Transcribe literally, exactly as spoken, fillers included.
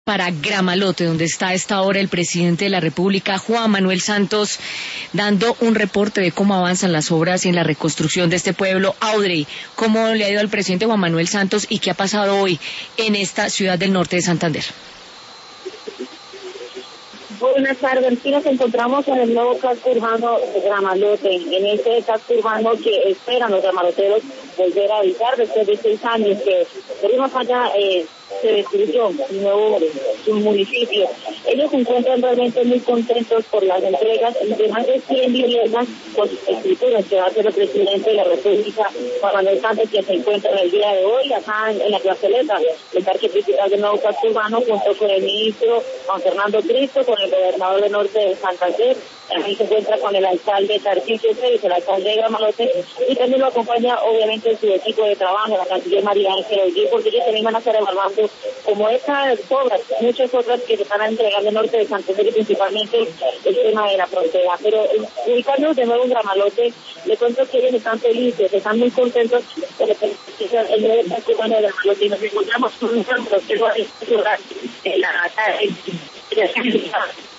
Para Gramalote, donde está a esta hora el presidente de la República, Juan Manuel Santos, dando un reporte de cómo avanzan las obras en la reconstrucción de este pueblo. Audrey, ¿cómo le ha ido al presidente Juan Manuel Santos y qué ha pasado hoy en esta ciudad del norte de Santander? Buenas tardes, aquí nos encontramos en el nuevo casco urbano de Gramalote, en este casco urbano que esperan los gramaloteros volver a habitar después de seis años que por allá eh, se destruyó un nuevo un municipio. Ellos se encuentran realmente muy contentos por las entregas de más de cien viviendas con sus escrituras que va a ser el presidente de la República, Juan Manuel Santos, que se encuentra en el día de hoy acá en, en la plazoleta del parque principal del nuevo casco urbano, junto con el ministro Juan Fernando Cristo, con el gobernador del norte de Santander. Aquí se encuentra con el alcalde Tarcisio Pérez, el alcalde de Gramalote, y también lo acompaña obviamente su equipo de trabajo, la canciller María Ángela Olguín, porque ellos también van a estar evaluando como estas obras, muchas otras que se están entregando al norte de Santander y principalmente el tema de la frontera. Pero ubicándonos de nuevo en Gramalote, le cuento que ellos están felices, están muy contentos por el nuevo casco urbano de Gramalote, y nos encontramos con un centro que va a explorar la